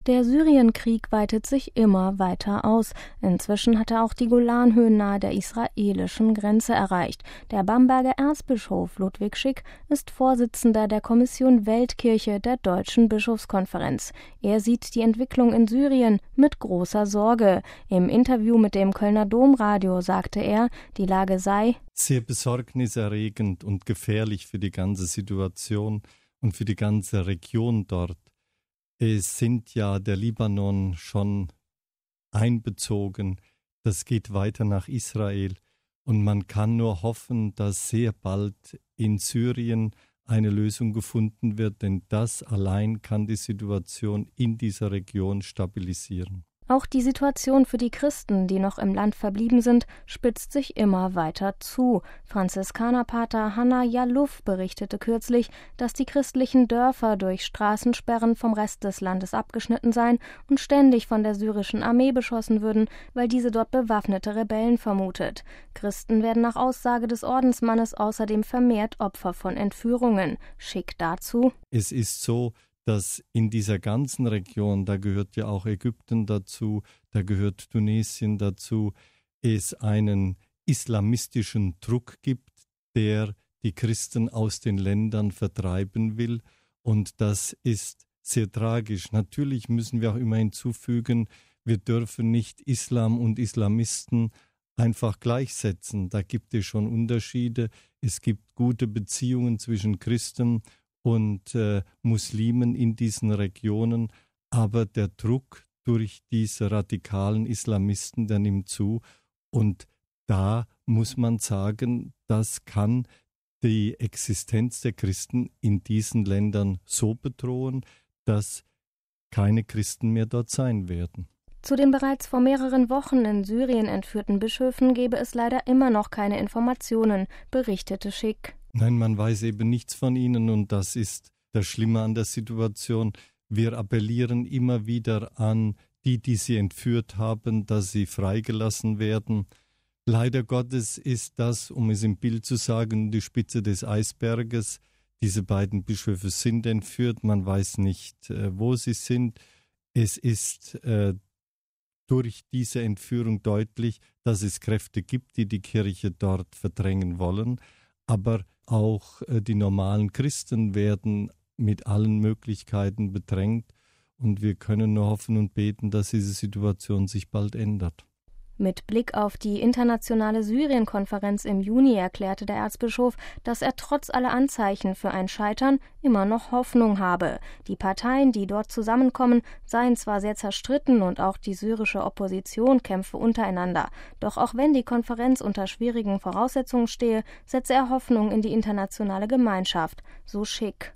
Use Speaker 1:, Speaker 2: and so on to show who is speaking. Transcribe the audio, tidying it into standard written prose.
Speaker 1: Der Syrienkrieg weitet sich immer weiter aus. Inzwischen hat er auch die Golanhöhen nahe der israelischen Grenze erreicht. Der Bamberger Erzbischof Ludwig Schick ist Vorsitzender der Kommission Weltkirche der Deutschen Bischofskonferenz. Er sieht die Entwicklung in Syrien mit großer Sorge. Im Interview mit dem Kölner Domradio sagte er, die Lage sei
Speaker 2: sehr besorgniserregend und gefährlich für die ganze Situation und für die ganze Region dort. Es sind ja der Libanon schon einbezogen, das geht weiter nach Israel und man kann nur hoffen, dass sehr bald in Syrien eine Lösung gefunden wird, denn das allein kann die Situation in dieser Region stabilisieren.
Speaker 1: Auch die Situation für die Christen, die noch im Land verblieben sind, spitzt sich immer weiter zu. Franziskanerpater Hanna Jaluf berichtete kürzlich, dass die christlichen Dörfer durch Straßensperren vom Rest des Landes abgeschnitten seien und ständig von der syrischen Armee beschossen würden, weil diese dort bewaffnete Rebellen vermutet. Christen werden nach Aussage des Ordensmannes außerdem vermehrt Opfer von Entführungen. Schick dazu:
Speaker 2: Es ist so, dass in dieser ganzen Region, da gehört ja auch Ägypten dazu, da gehört Tunesien dazu, es einen islamistischen Druck gibt, der die Christen aus den Ländern vertreiben will. Und das ist sehr tragisch. Natürlich müssen wir auch immer hinzufügen, wir dürfen nicht Islam und Islamisten einfach gleichsetzen. Da gibt es schon Unterschiede. Es gibt gute Beziehungen zwischen Christen und Muslimen in diesen Regionen, aber der Druck durch diese radikalen Islamisten, der nimmt zu und da muss man sagen, das kann die Existenz der Christen in diesen Ländern so bedrohen, dass keine Christen mehr dort sein werden.
Speaker 1: Zu den bereits vor mehreren Wochen in Syrien entführten Bischöfen gebe es leider immer noch keine Informationen, berichtete Schick.
Speaker 2: Nein, man weiß eben nichts von ihnen und das ist das Schlimme an der Situation. Wir appellieren immer wieder an die sie entführt haben, dass sie freigelassen werden. Leider Gottes ist das, um es im Bild zu sagen, die Spitze des Eisberges. Diese beiden Bischöfe sind entführt, man weiß nicht, wo sie sind. Es ist durch diese Entführung deutlich, dass es Kräfte gibt, die die Kirche dort verdrängen wollen. Aber auch die normalen Christen werden mit allen Möglichkeiten bedrängt und wir können nur hoffen und beten, dass diese Situation sich bald ändert.
Speaker 1: Mit Blick auf die internationale Syrien-Konferenz im Juni erklärte der Erzbischof, dass er trotz aller Anzeichen für ein Scheitern immer noch Hoffnung habe. Die Parteien, die dort zusammenkommen, seien zwar sehr zerstritten und auch die syrische Opposition kämpfe untereinander. Doch auch wenn die Konferenz unter schwierigen Voraussetzungen stehe, setze er Hoffnung in die internationale Gemeinschaft. So Schick.